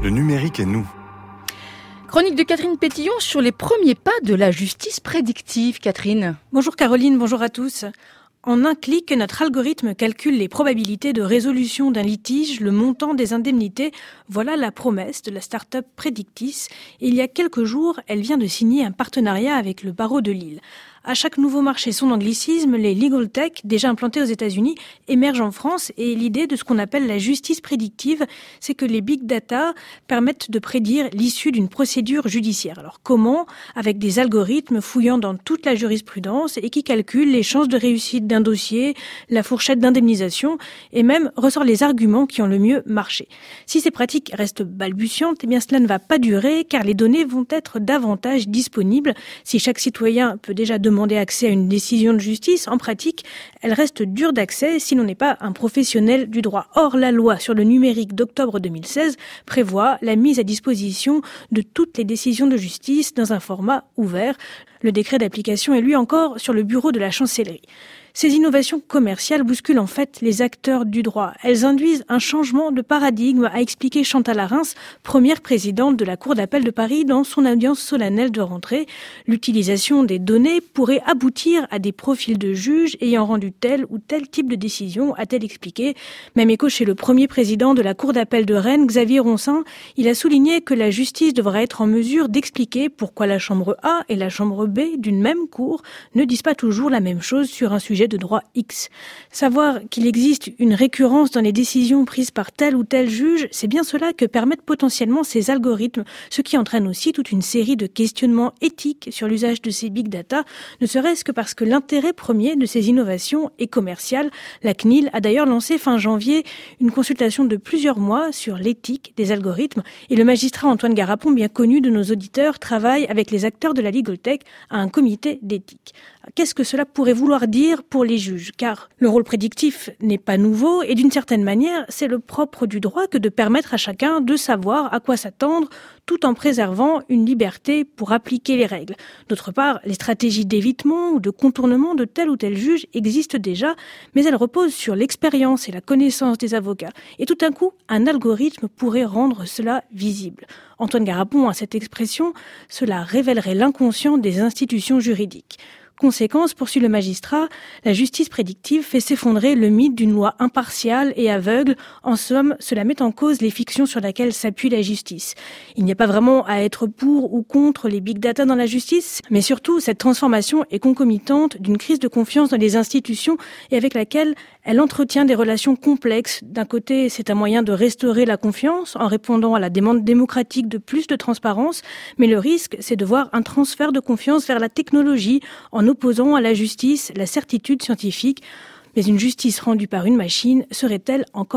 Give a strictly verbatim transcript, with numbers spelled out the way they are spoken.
Le numérique et nous. Chronique de Catherine Pétillon sur les premiers pas de la justice prédictive. Catherine. Bonjour Caroline, bonjour à tous. En un clic, notre algorithme calcule les probabilités de résolution d'un litige, le montant des indemnités. Voilà la promesse de la start-up Predictis. Et il y a quelques jours, elle vient de signer un partenariat avec le barreau de Lille. À chaque nouveau marché son anglicisme, les legal tech, déjà implantés aux États-Unis, émergent en France et l'idée de ce qu'on appelle la justice prédictive, c'est que les big data permettent de prédire l'issue d'une procédure judiciaire. Alors comment? Avec des algorithmes fouillant dans toute la jurisprudence et qui calculent les chances de réussite d'un dossier, la fourchette d'indemnisation et même ressort les arguments qui ont le mieux marché. Si ces pratiques restent balbutiantes, eh bien cela ne va pas durer car les données vont être davantage disponibles. Si chaque citoyen peut déjà demander demander accès à une décision de justice, en pratique, elle reste dure d'accès si l'on n'est pas un professionnel du droit. Or, la loi sur le numérique d'octobre deux mille seize prévoit la mise à disposition de toutes les décisions de justice dans un format ouvert. Le décret d'application est lui encore sur le bureau de la chancellerie. Ces innovations commerciales bousculent en fait les acteurs du droit. Elles induisent un changement de paradigme, a expliqué Chantal Arens, première présidente de la Cour d'appel de Paris dans son audience solennelle de rentrée. L'utilisation des données pourrait aboutir à des profils de juges ayant rendu tel ou tel type de décision, a-t-elle expliqué. Même écho chez le premier président de la Cour d'appel de Rennes, Xavier Ronsin. Il a souligné que la justice devra être en mesure d'expliquer pourquoi la chambre A et la chambre B d'une même cour ne disent pas toujours la même chose sur un sujet de droit X. Savoir qu'il existe une récurrence dans les décisions prises par tel ou tel juge, c'est bien cela que permettent potentiellement ces algorithmes, ce qui entraîne aussi toute une série de questionnements éthiques sur l'usage de ces big data, ne serait-ce que parce que l'intérêt premier de ces innovations est commercial. La C N I L a d'ailleurs lancé fin janvier une consultation de plusieurs mois sur l'éthique des algorithmes et le magistrat Antoine Garapon, bien connu de nos auditeurs, travaille avec les acteurs de la legal tech à un comité d'éthique. Qu'est-ce que cela pourrait vouloir dire pour les juges? Car le rôle prédictif n'est pas nouveau et d'une certaine manière, c'est le propre du droit que de permettre à chacun de savoir à quoi s'attendre tout en préservant une liberté pour appliquer les règles. D'autre part, les stratégies d'évitement ou de contournement de tel ou tel juge existent déjà, mais elles reposent sur l'expérience et la connaissance des avocats. Et tout d'un coup, un algorithme pourrait rendre cela visible. Antoine Garapon a cette expression, cela révélerait l'inconscient des institutions juridiques. Conséquence, poursuit le magistrat, la justice prédictive fait s'effondrer le mythe d'une loi impartiale et aveugle. En somme, cela met en cause les fictions sur lesquelles s'appuie la justice. Il n'y a pas vraiment à être pour ou contre les big data dans la justice, mais surtout, cette transformation est concomitante d'une crise de confiance dans les institutions et avec laquelle elle entretient des relations complexes. D'un côté, c'est un moyen de restaurer la confiance en répondant à la demande démocratique de plus de transparence, mais le risque, c'est de voir un transfert de confiance vers la technologie en opposant à la justice la certitude scientifique. Mais une justice rendue par une machine serait-elle encore humaine ?